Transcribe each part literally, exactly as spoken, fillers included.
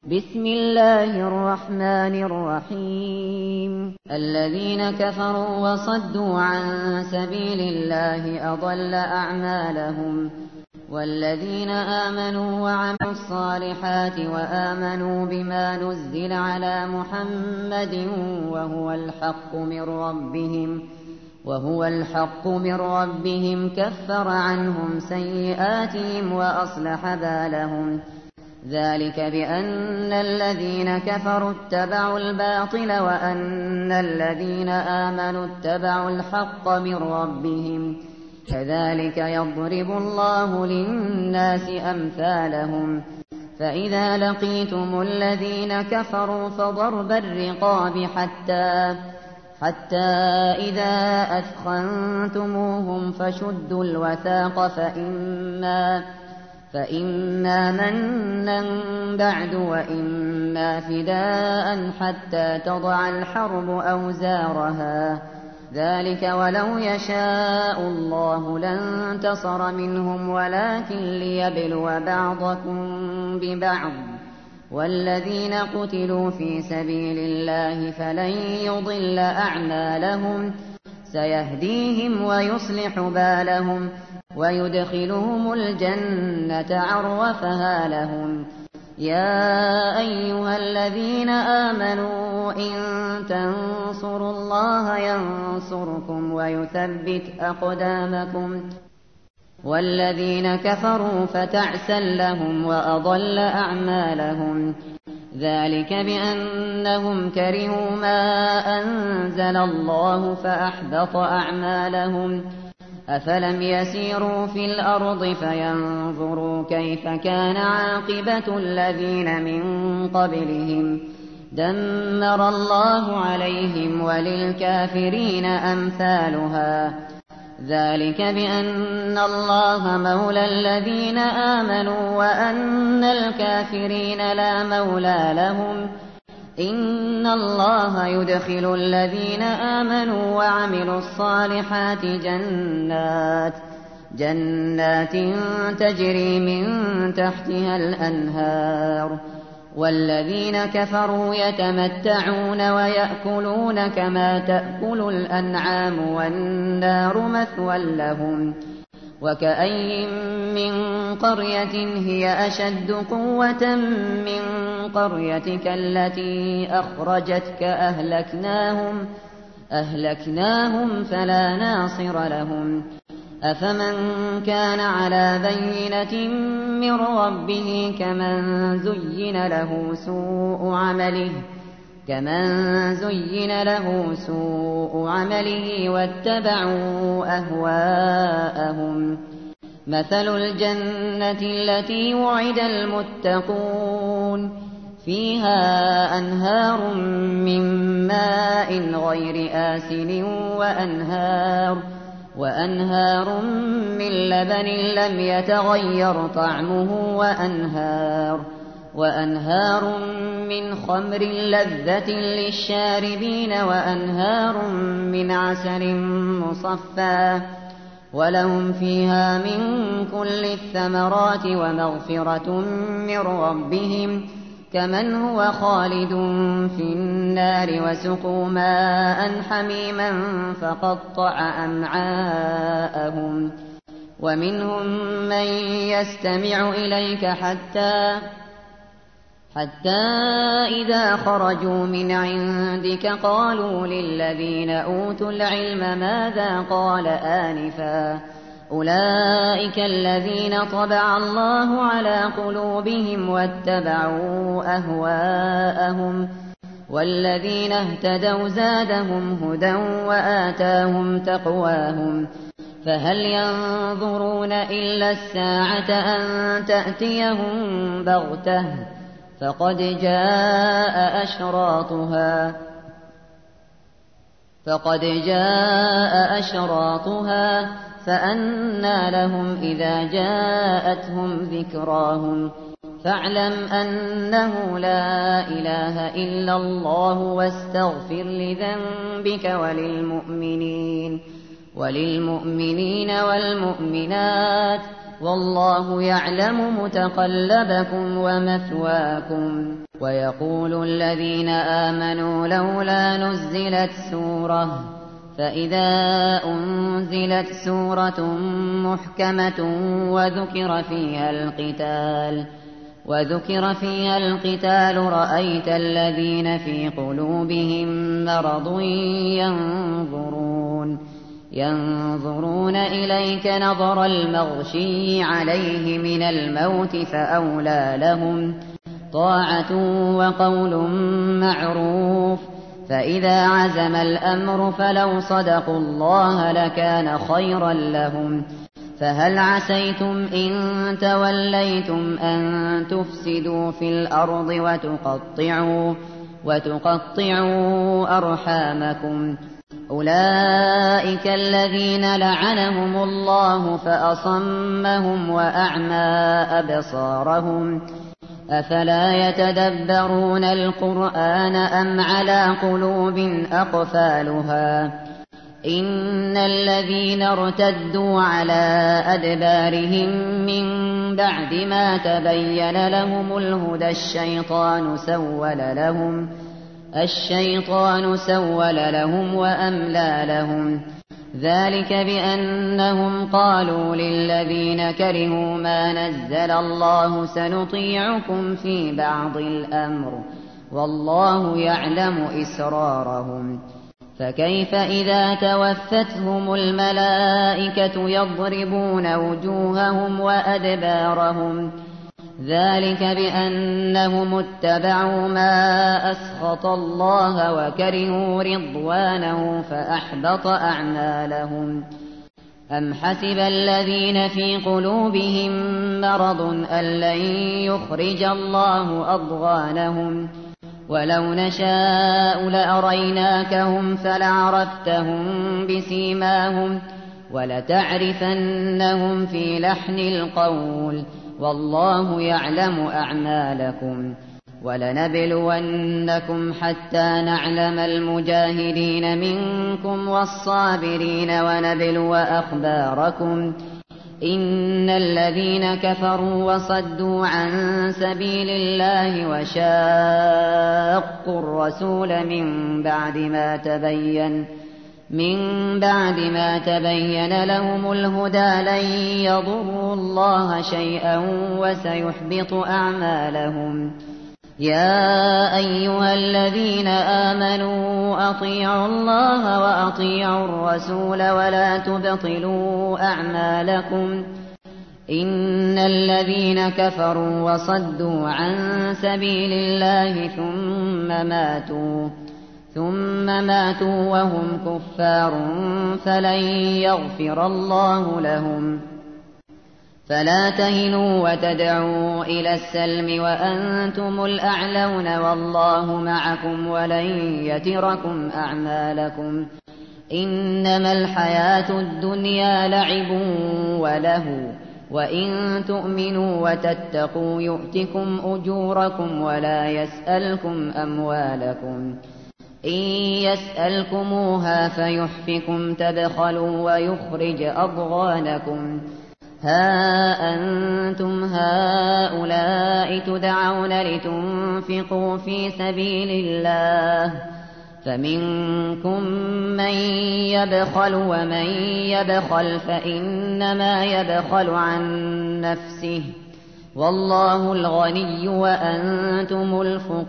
بسم الله الرحمن الرحيم الذين كفروا وصدوا عن سبيل الله أضل أعمالهم والذين آمنوا وعملوا الصالحات وآمنوا بما نزل على محمد وهو الحق من ربهم وهو الحق من ربهم كفر عنهم سيئاتهم وأصلح بالهم ذلك بأن الذين كفروا اتبعوا الباطل وأن الذين آمنوا اتبعوا الحق من ربهم كذلك يضرب الله للناس أمثالهم فإذا لقيتم الذين كفروا فضرب الرقاب حتى حتى إذا أثخنتموهم فشدوا الوثاق فإما فإما منا بعد وإما فداء حتى تضع الحرب أوزارها ذلك ولو يشاء الله لانتصر منهم ولكن ليبلو بعضكم ببعض والذين قتلوا في سبيل الله فلن يضل أعمالهم سيهديهم ويصلح بالهم ويدخلهم الجنة عرفها لهم يا أيها الذين آمنوا إن تنصروا الله ينصركم ويثبت أقدامكم والذين كفروا فتعسا لهم وأضل أعمالهم ذلك بأنهم كرهوا ما أنزل الله فأحبط أعمالهم أفلم يسيروا في الأرض فينظروا كيف كان عاقبة الذين من قبلهم دمر الله عليهم وللكافرين أمثالها ذلك بأن الله مولى الذين آمنوا وأن الكافرين لا مولى لهم إن الله يدخل الذين آمنوا وعملوا الصالحات جنات جنات تجري من تحتها الأنهار والذين كفروا يتمتعون ويأكلون كما تأكل الأنعام والنار مثوى لهم وكأي من قرية هي أشد قوة من قريتك التي أخرجتك أهلكناهم أهلكناهم فلا ناصر لهم أفمن كان على بينة من ربه كمن زين له سوء عمله كمن زين له سوء عمله واتبعوا أهواءهم مثل الجنة التي وعد المتقون فيها أنهار من ماء غير آسن وأنهار وأنهار من لبن لم يتغير طعمه وأنهار وأنهار من خمر لذة للشاربين وأنهار من عسل مصفى ولهم فيها من كل الثمرات ومغفرة من ربهم كمن هو خالد في النار وسقوا ماء حميما فقطع أمعاءهم ومنهم من يستمع إليك حتى حتى إذا خرجوا من عندك قالوا للذين أوتوا العلم ماذا قال آنفا أولئك الذين طبع الله على قلوبهم واتبعوا أهواءهم والذين اهتدوا زادهم هدى وآتاهم تقواهم فهل ينظرون إلا الساعة أن تأتيهم بغتة فقد جاء أشراطها فقد جاء أشراطها فأنى لهم إذا جاءتهم ذكراهم فاعلم أنه لا إله إلا الله واستغفر لذنبك وللمؤمنين وللمؤمنين والمؤمنات والله يعلم متقلبكم ومثواكم ويقول الذين آمنوا لولا نزلت سورة فإذا أنزلت سورة محكمة وذكر فيها القتال وذكر فيها القتال رأيت الذين في قلوبهم مرض ينظرون ينظرون إليك نظر المغشي عليه من الموت فأولى لهم طاعة وقول معروف فإذا عزم الأمر فلو صدقوا الله لكان خيرا لهم فهل عسيتم إن توليتم أن تفسدوا في الأرض وتقطعوا, وتقطعوا أرحامكم أولئك الذين لعنهم الله فأصمهم وأعمى أبصارهم أفلا يتدبرون القرآن أم على قلوب أقفالها إن الذين ارتدوا على أدبارهم من بعد ما تبين لهم الهدى الشيطان سول لهم الشيطان سول لهم وأملى لهم ذلك بأنهم قالوا للذين كرهوا ما نزل الله سنطيعكم في بعض الأمر والله يعلم إسرارهم فكيف إذا توفتهم الملائكة يضربون وجوههم وأدبارهم ذلك بأنهم اتبعوا ما أسخط الله وكرهوا رضوانه فأحبط أعمالهم أم حسب الذين في قلوبهم مرض أن لن يخرج الله أضغانهم ولو نشاء لأريناكهم فلعرفتهم بسيماهم ولتعرفنهم في لحن القول والله يعلم أعمالكم ولنبلونكم حتى نعلم المجاهدين منكم والصابرين ونبلو أخباركم إن الذين كفروا وصدوا عن سبيل الله وشاقوا الرسول من بعد ما تبين من بعد ما تبين لهم الهدى لن يضروا الله شيئا وسيحبط أعمالهم يا أيها الذين آمنوا أطيعوا الله وأطيعوا الرسول ولا تبطلوا أعمالكم إن الذين كفروا وصدوا عن سبيل الله ثم ماتوا ثم ماتوا وهم كفار فلن يغفر الله لهم فلا تهنوا وتدعوا إلى السلم وأنتم الأعلون والله معكم ولن يتركم أعمالكم إنما الحياة الدنيا لعب وله وإن تؤمنوا وتتقوا يؤتكم أجوركم ولا يسألكم أموالكم إن يسألكموها فيحفكم تبخلوا ويخرج أضغانكم ها أنتم هؤلاء تدعون لتنفقوا في سبيل الله فمنكم من يبخل ومن يبخل فإنما يبخل عن نفسه والله الغني وأنتم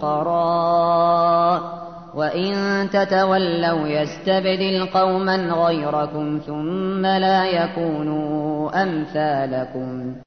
الفقراء وإن تتولوا يستبدل قوما غيركم ثم لا يكونوا أمثالكم